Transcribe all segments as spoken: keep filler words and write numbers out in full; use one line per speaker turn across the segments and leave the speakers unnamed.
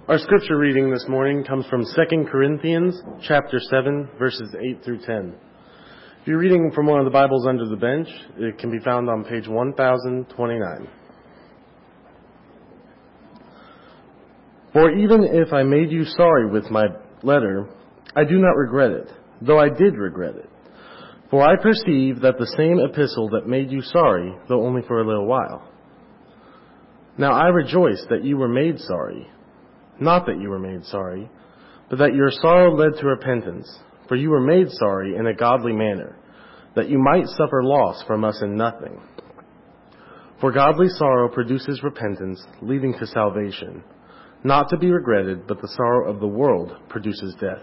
Our scripture reading this morning comes from Second Corinthians chapter seven, verses eight through ten. If you're reading from one of the Bibles under the bench, it can be found on page one thousand twenty-nine. For even if I made you sorry with my letter, I do not regret it, though I did regret it. For I perceive that the same epistle that made you sorry, though only for a little while. Now I rejoice that you were made sorry. Not that you were made sorry, but that your sorrow led to repentance. For you were made sorry in a godly manner, that you might suffer loss from us in nothing. For godly sorrow produces repentance, leading to salvation, not to be regretted, but the sorrow of the world produces death.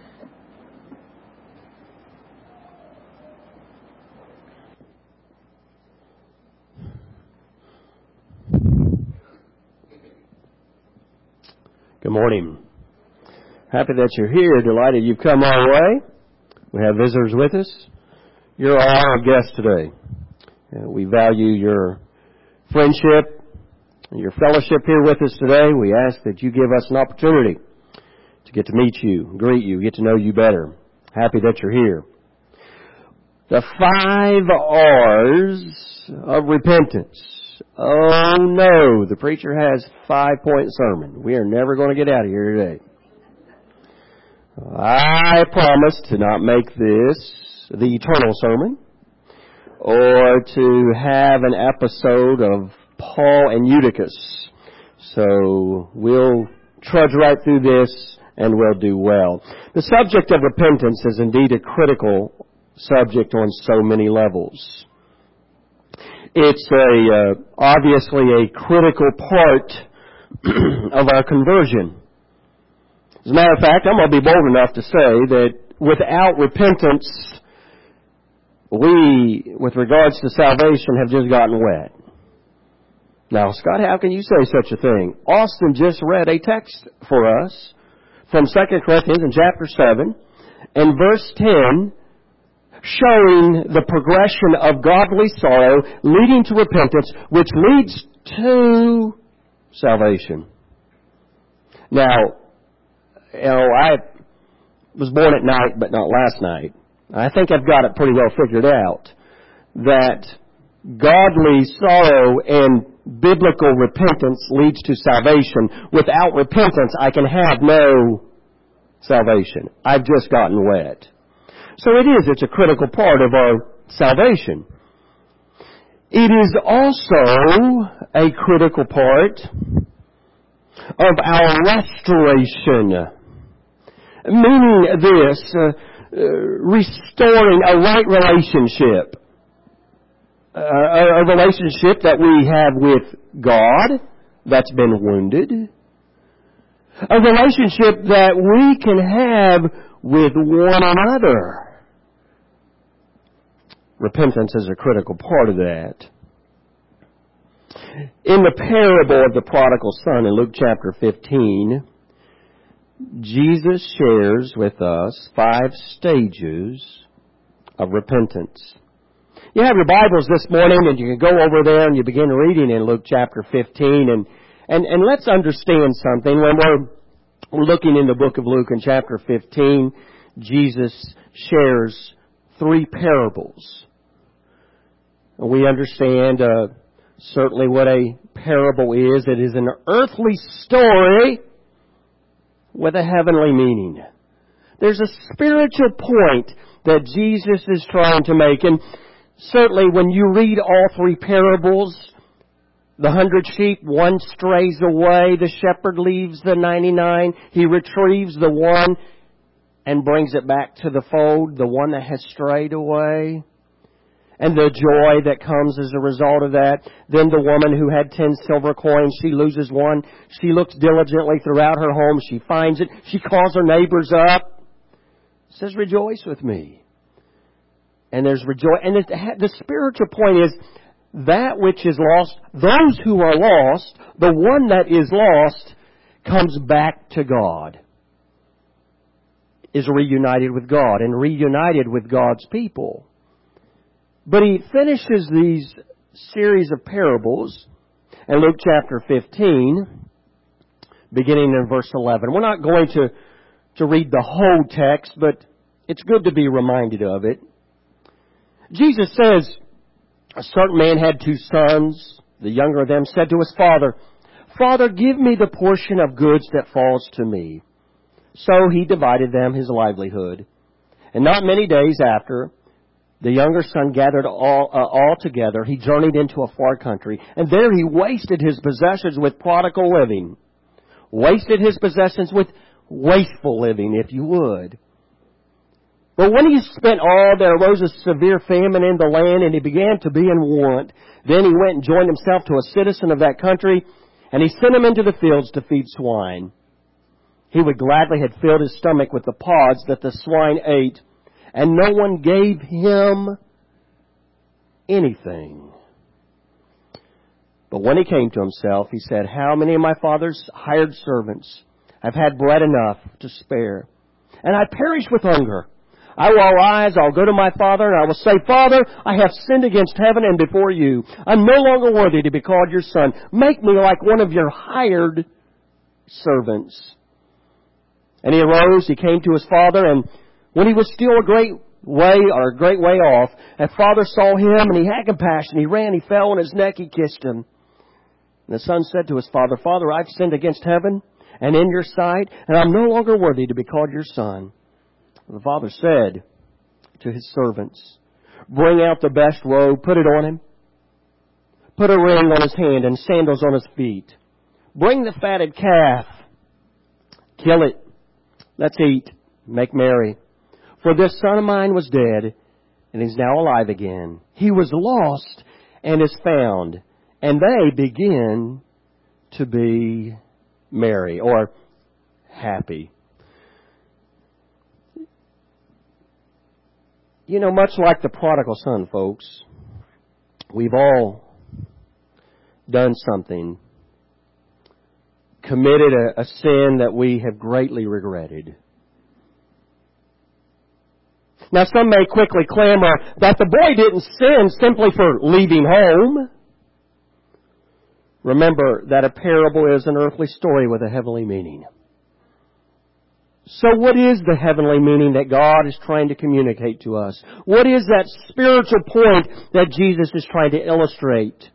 Good morning. Happy that you're here. Delighted you've come our way. We have visitors with us. You're our guest today. Uh, we value your friendship, your fellowship here with us today. We ask that you give us an opportunity to get to meet you, greet you, get to know you better. Happy that you're here. The five R's of repentance. Oh no, the preacher has five-point sermon. We are never going to get out of here today. I promise to not make this the eternal sermon or to have an episode of Paul and Eutychus. So we'll trudge right through this and we'll do well. The subject of repentance is indeed a critical subject on so many levels. It's a uh, obviously a critical part of our conversion. As a matter of fact, I'm going to be bold enough to say that without repentance, we, with regards to salvation, have just gotten wet. Now, Scott, how can you say such a thing? Austin just read a text for us from Second Corinthians in chapter seven and verse ten, showing the progression of godly sorrow leading to repentance, which leads to salvation. Now, you know, I was born at night, but not last night. I think I've got it pretty well figured out that godly sorrow and biblical repentance leads to salvation. Without repentance, I can have no salvation. I've just gotten wet. So it is, it's a critical part of our salvation. It is also a critical part of our restoration. Meaning this, uh, uh, restoring a right relationship. Uh, a, a relationship that we have with God that's been wounded. A relationship that we can have with one another. Repentance is a critical part of that. In the parable of the prodigal son in Luke chapter fifteen, Jesus shares with us five stages of repentance. You have your Bibles this morning and you can go over there and you begin reading in Luke chapter fifteen. And, and, and let's understand something. When we're, we're looking in the book of Luke in chapter fifteen, Jesus shares three parables. We understand uh, certainly what a parable is. It is an earthly story with a heavenly meaning. There's a spiritual point that Jesus is trying to make. And certainly when you read all three parables, the hundred sheep, one strays away, the shepherd leaves the ninety-nine, he retrieves the one and brings it back to the fold, the one that has strayed away. And the joy that comes as a result of that. Then the woman who had ten silver coins, she loses one. She looks diligently throughout her home. She finds it. She calls her neighbors up. Says, rejoice with me. And there's rejoice. And the spiritual point is that which is lost, those who are lost, the one that is lost comes back to God. Is reunited with God and reunited with God's people. But he finishes these series of parables in Luke chapter fifteen beginning in verse eleven. We're not going to, to read the whole text, but it's good to be reminded of it. Jesus says, a certain man had two sons. The younger of them said to his father, Father, give me the portion of goods that falls to me. So he divided them his livelihood. And not many days after, the younger son gathered all, uh, all together. He journeyed into a far country, and there he wasted his possessions with prodigal living. Wasted his possessions with wasteful living, if you would. But when he spent all, there arose a severe famine in the land, and he began to be in want. Then he went and joined himself to a citizen of that country, and he sent him into the fields to feed swine. He would gladly have filled his stomach with the pods that the swine ate, and no one gave him anything. But when he came to himself, he said, How many of my father's hired servants have had bread enough to spare? And I perish with hunger. I will arise, I'll go to my father, and I will say, Father, I have sinned against heaven and before you. I'm no longer worthy to be called your son. Make me like one of your hired servants. And he arose, he came to his father, and when he was still a great way, or a great way off, and father saw him, and he had compassion. He ran, he fell on his neck, he kissed him. And the son said to his father, Father, I've sinned against heaven and in your sight, and I'm no longer worthy to be called your son. And the father said to his servants, Bring out the best robe, put it on him. Put a ring on his hand and sandals on his feet. Bring the fatted calf. Kill it. Let's eat. Make merry. For this son of mine was dead, and is now alive again. He was lost and is found. And they begin to be merry or happy. You know, much like the prodigal son, folks, we've all done something, committed a, a sin that we have greatly regretted. Now, some may quickly clamor that the boy didn't sin simply for leaving home. Remember that a parable is an earthly story with a heavenly meaning. So what is the heavenly meaning that God is trying to communicate to us? What is that spiritual point that Jesus is trying to illustrate?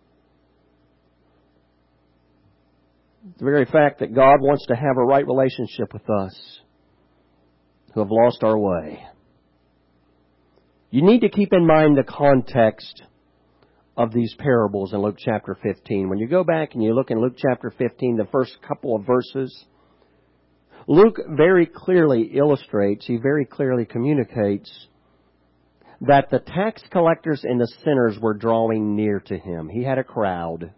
The very fact that God wants to have a right relationship with us who have lost our way. You need to keep in mind the context of these parables in Luke chapter fifteen. When you go back and you look in Luke chapter fifteen, the first couple of verses, Luke very clearly illustrates, he very clearly communicates that the tax collectors and the sinners were drawing near to him. He had a crowd.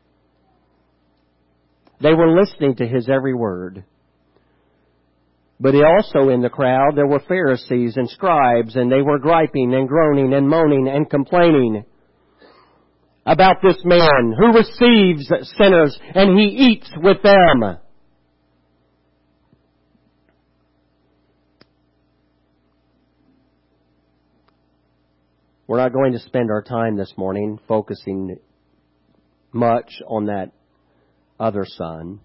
They were listening to his every word. But also in the crowd there were Pharisees and scribes, and they were griping and groaning and moaning and complaining about this man who receives sinners and he eats with them. We're not going to spend our time this morning focusing much on that other son.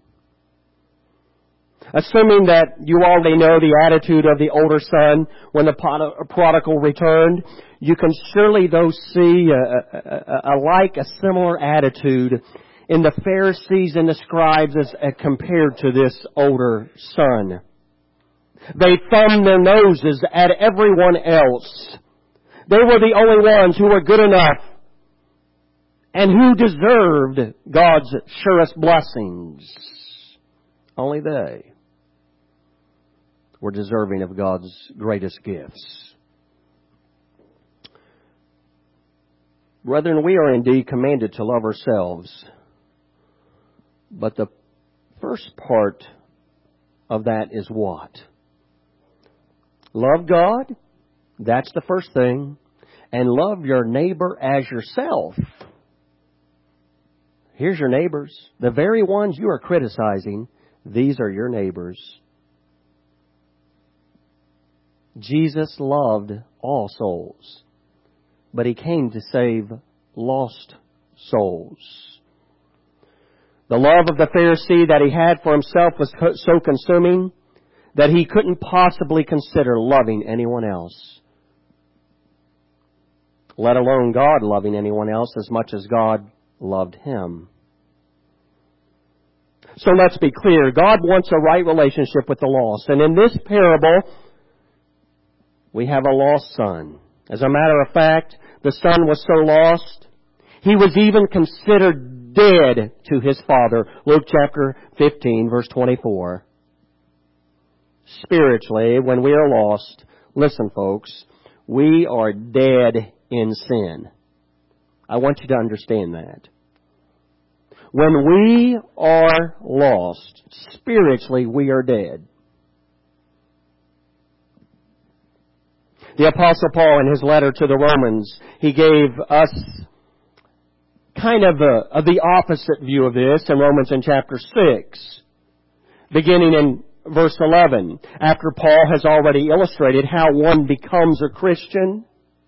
Assuming that you already know the attitude of the older son when the prodigal returned, you can surely though see a, a, a like, a similar attitude in the Pharisees and the scribes as uh, compared to this older son. They thumbed their noses at everyone else. They were the only ones who were good enough and who deserved God's surest blessings. Only they were deserving of God's greatest gifts. Brethren, we are indeed commanded to love ourselves. But the first part of that is what? Love God. That's the first thing. And love your neighbor as yourself. Here's your neighbors. The very ones you are criticizing, these are your neighbors. Jesus loved all souls, but He came to save lost souls. The love of the Pharisee that he had for himself was so consuming that he couldn't possibly consider loving anyone else, let alone God loving anyone else as much as God loved him. So let's be clear. God wants a right relationship with the lost. And in this parable, we have a lost son. As a matter of fact, the son was so lost, he was even considered dead to his father. Luke chapter fifteen, verse twenty-four. Spiritually, when we are lost, listen folks, we are dead in sin. I want you to understand that. When we are lost, spiritually we are dead. The Apostle Paul, in his letter to the Romans, he gave us kind of, a, of the opposite view of this in Romans in chapter six, beginning in verse eleven. After Paul has already illustrated how one becomes a Christian,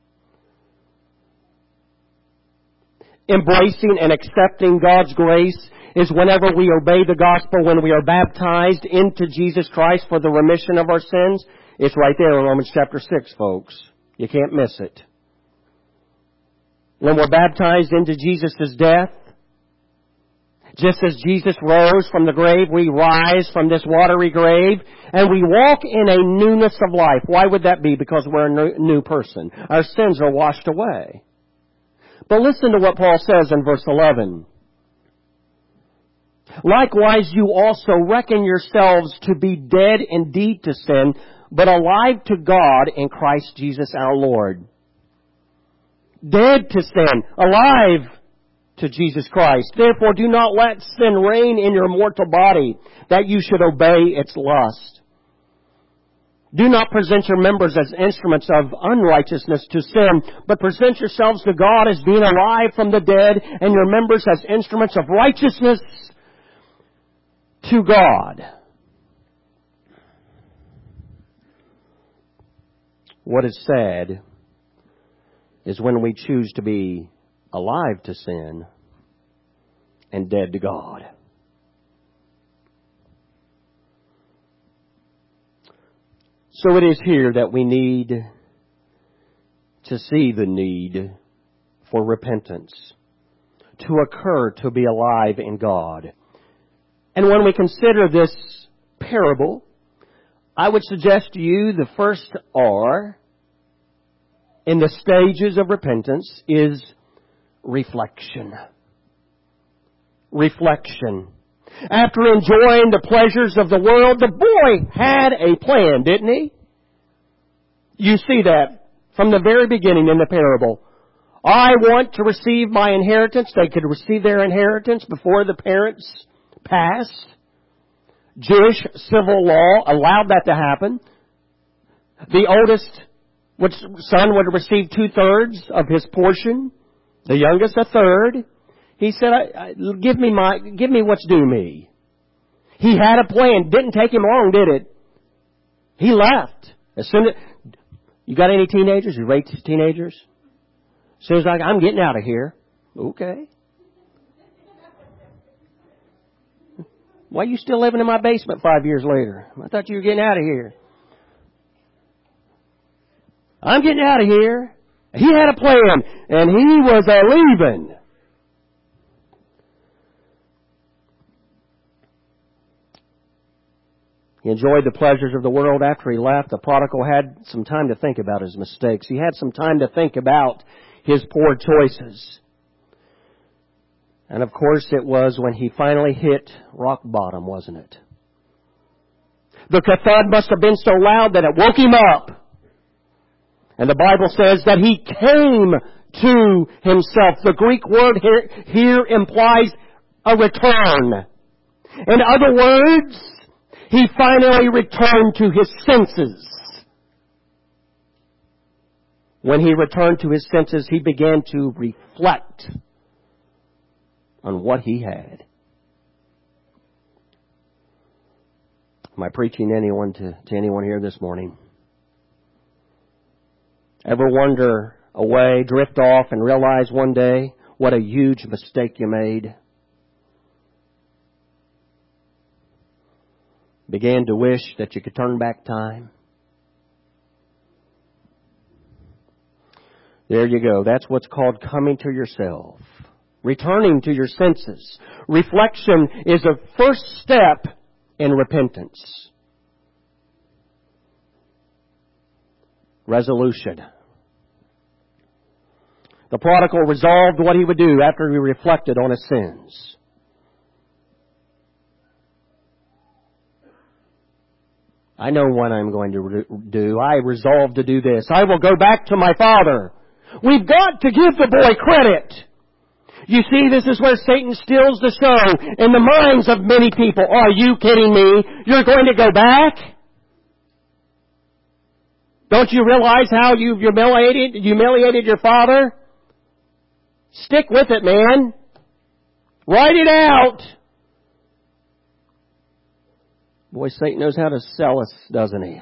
embracing and accepting God's grace is whenever we obey the gospel, when we are baptized into Jesus Christ for the remission of our sins. It's right there in Romans chapter six, folks. You can't miss it. When we're baptized into Jesus' death, just as Jesus rose from the grave, we rise from this watery grave, and we walk in a newness of life. Why would that be? Because we're a new person. Our sins are washed away. But listen to what Paul says in verse eleven. Likewise, you also reckon yourselves to be dead indeed to sin, but alive to God in Christ Jesus our Lord. Dead to sin, alive to Jesus Christ. Therefore, do not let sin reign in your mortal body, that you should obey its lust. Do not present your members as instruments of unrighteousness to sin, but present yourselves to God as being alive from the dead, and your members as instruments of righteousness to God. What is sad is when we choose to be alive to sin and dead to God. So it is here that we need to see the need for repentance to occur to be alive in God. And when we consider this parable, I would suggest to you the first R in the stages of repentance is reflection. Reflection. After enjoying the pleasures of the world, the boy had a plan, didn't he? You see that from the very beginning in the parable. I want to receive my inheritance. They could receive their inheritance before the parents passed. Jewish civil law allowed that to happen. The oldest son would receive two-thirds of his portion. The youngest a third. He said, I, I, give me my, give me what's due me. He had a plan. Didn't take him long, did it? He left. As soon as, you got any teenagers? You raised teenagers? As soon as I, I'm getting out of here. Okay. Why are you still living in my basement five years later? I thought you were getting out of here. I'm getting out of here. He had a plan, and he was a leaving. He enjoyed the pleasures of the world after he left. The prodigal had some time to think about his mistakes. He had some time to think about his poor choices. And of course it was when he finally hit rock bottom, wasn't it? The thud must have been so loud that it woke him up. And the Bible says that he came to himself. The Greek word here, here implies a return. In other words, he finally returned to his senses. When he returned to his senses, he began to reflect on what he had. Am I preaching anyone to, to anyone here this morning? Ever wander away, drift off, and realize one day what a huge mistake you made? began to wish that you could turn back time? There you go. That's what's called coming to yourself. Returning to your senses. Reflection is a first step in repentance. Resolution. The prodigal resolved what he would do after he reflected on his sins. I know what I'm going to do. I resolve to do this. I will go back to my father. We've got to give the boy credit. You see, this is where Satan steals the show in the minds of many people. Are you kidding me? You're going to go back? Don't you realize how you've humiliated, humiliated your father? Stick with it, man. Write it out. Boy, Satan knows how to sell us, doesn't he?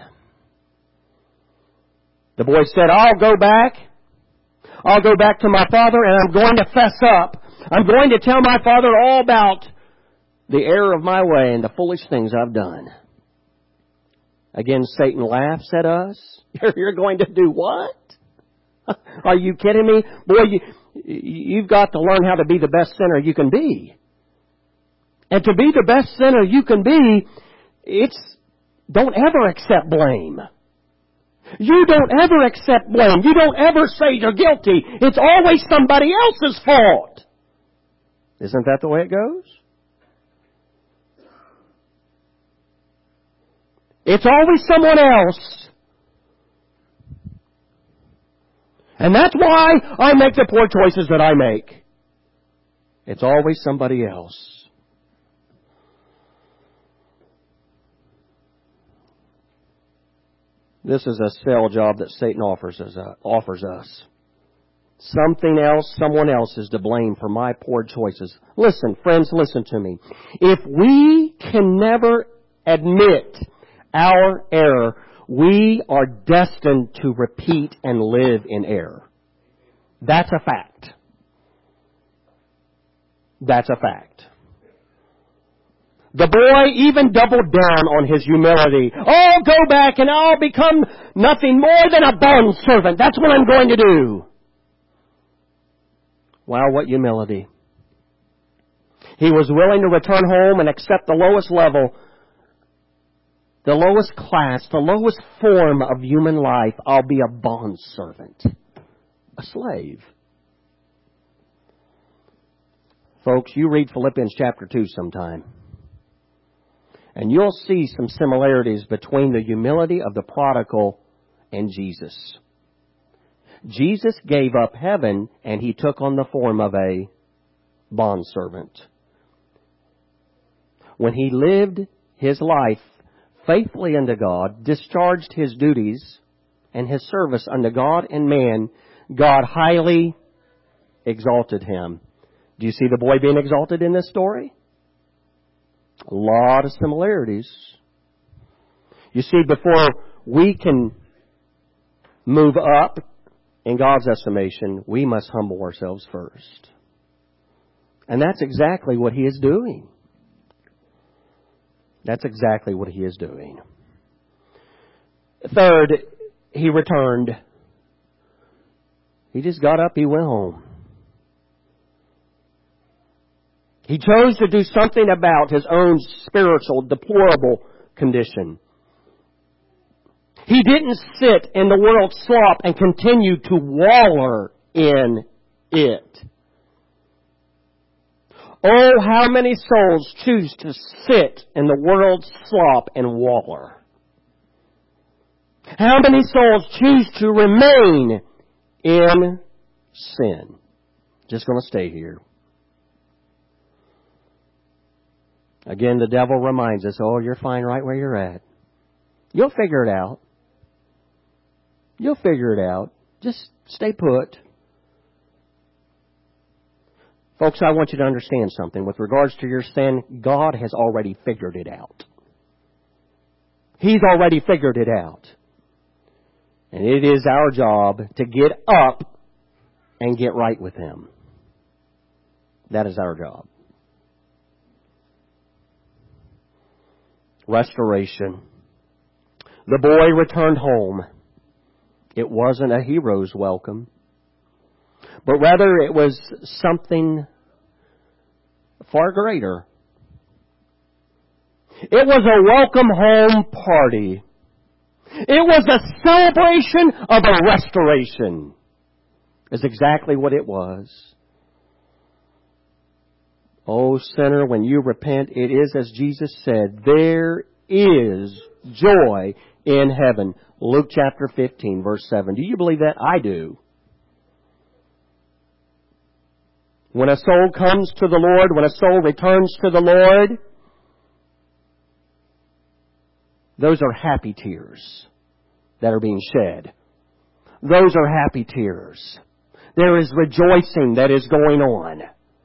The boy said, I'll go back. I'll go back to my father and I'm going to fess up. I'm going to tell my father all about the error of my way and the foolish things I've done. Again, Satan laughs at us. You're going to do what? Are you kidding me? Boy, you, you've got to learn how to be the best sinner you can be. And to be the best sinner you can be, it's, don't ever accept blame. You don't ever accept blame. You don't ever say you're guilty. It's always somebody else's fault. Isn't that the way it goes? It's always someone else. And that's why I make the poor choices that I make. It's always somebody else. This is a sell job that Satan offers us. Uh, offers us. Something else, someone else is to blame for my poor choices. Listen, friends, listen to me. If we can never admit our error, we are destined to repeat and live in error. That's a fact. That's a fact. The boy even doubled down on his humility. I'll go back and I'll become nothing more than a bondservant. That's what I'm going to do. Wow, what humility. He was willing to return home and accept the lowest level, the lowest class, the lowest form of human life. I'll be a bondservant, a slave. Folks, you read Philippians chapter two sometime. And you'll see some similarities between the humility of the prodigal and Jesus. Jesus gave up heaven and He took on the form of a bondservant. When He lived His life faithfully unto God, discharged His duties and His service unto God and man, God highly exalted Him. Do you see the boy being exalted in this story? A lot of similarities. You see, before we can move up in God's estimation, we must humble ourselves first. And that's exactly what He is doing. That's exactly what He is doing. Third, he returned. He just got up, he went home. He chose to do something about his own spiritual, deplorable condition. He didn't sit in the world's slop and continue to waller in it. Oh, how many souls choose to sit in the world's slop and waller? How many souls choose to remain in sin? Just going to stay here. Again, the devil reminds us, oh, you're fine right where you're at. You'll figure it out. You'll figure it out. Just stay put. Folks, I want you to understand something. With regards to your sin, God has already figured it out. He's already figured it out. And it is our job to get up and get right with Him. That is our job. Restoration. The boy returned home. It wasn't a hero's welcome, but rather it was something far greater. It was a welcome home party. It was a celebration of a restoration. Is exactly what it was. Oh, sinner, when you repent, it is as Jesus said, there is joy in heaven. Luke chapter fifteen, verse seven. Do you believe that? I do. When a soul comes to the Lord, when a soul returns to the Lord, those are happy tears that are being shed. Those are happy tears. There is rejoicing that is going on.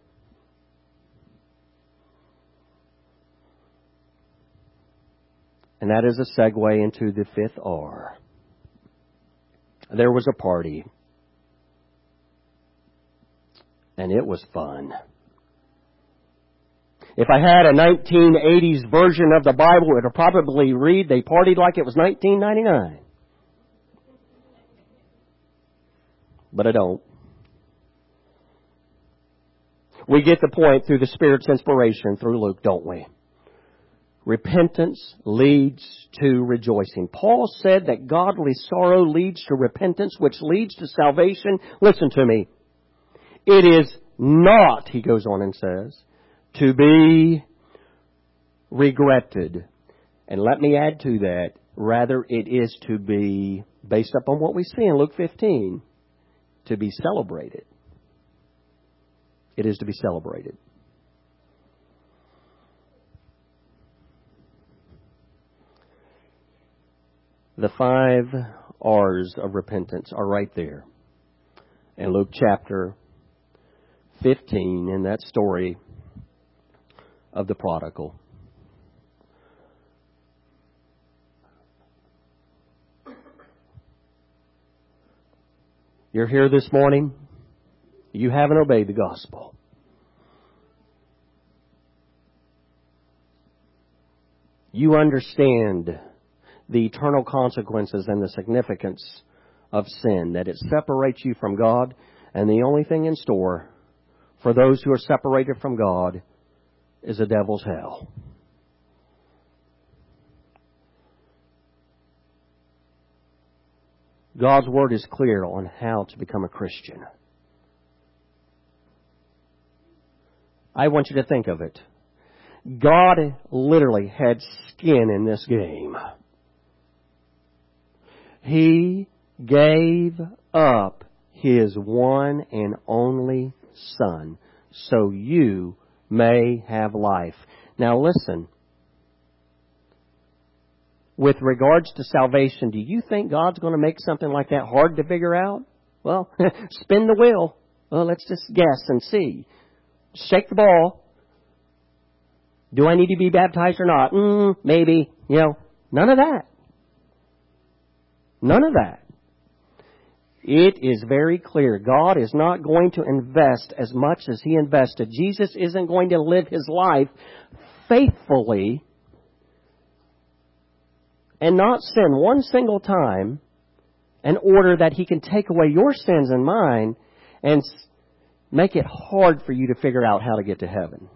And that is a segue into the fifth R. There was a party. And it was fun. If I had a nineteen eighties version of the Bible, it would probably read, they partied like it was nineteen ninety-nine. But I don't. We get the point through the Spirit's inspiration through Luke, don't we? Repentance leads to rejoicing. Paul said that godly sorrow leads to repentance, which leads to salvation. Listen to me. It is not, he goes on and says, to be regretted. And let me add to that, rather it is to be, based upon what we see in Luke fifteen, to be celebrated. It is to be celebrated. The five R's of repentance are right there in Luke chapter fifteen, in that story of the prodigal. You're here this morning. You haven't obeyed the gospel. You understand the eternal consequences and the significance of sin, that it separates you from God, and the only thing in store for those who are separated from God is a devil's hell. God's Word is clear on how to become a Christian. I want you to think of it. God literally had skin in this game. He gave up His one and only Son so you may have life. Now listen. With regards to salvation, do you think God's going to make something like that hard to figure out? Well, spin the wheel. Well, let's just guess and see. Shake the ball. Do I need to be baptized or not? Mm, maybe. You know, none of that. None of that. It is very clear. God is not going to invest as much as He invested. Jesus isn't going to live His life faithfully and not sin one single time in order that He can take away your sins and mine and make it hard for you to figure out how to get to heaven.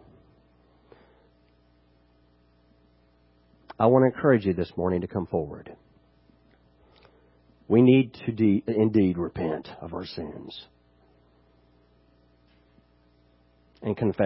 I want to encourage you this morning to come forward. We need to de- indeed repent of our sins and confess.